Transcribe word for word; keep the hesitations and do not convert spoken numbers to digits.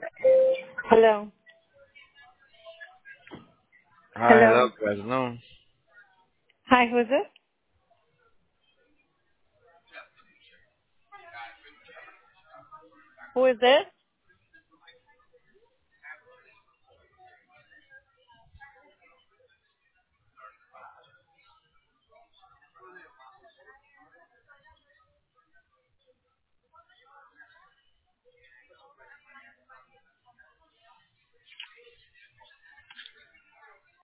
Hello. Hi, hello, Hello. good afternoon. Hi, who is this? Who is this?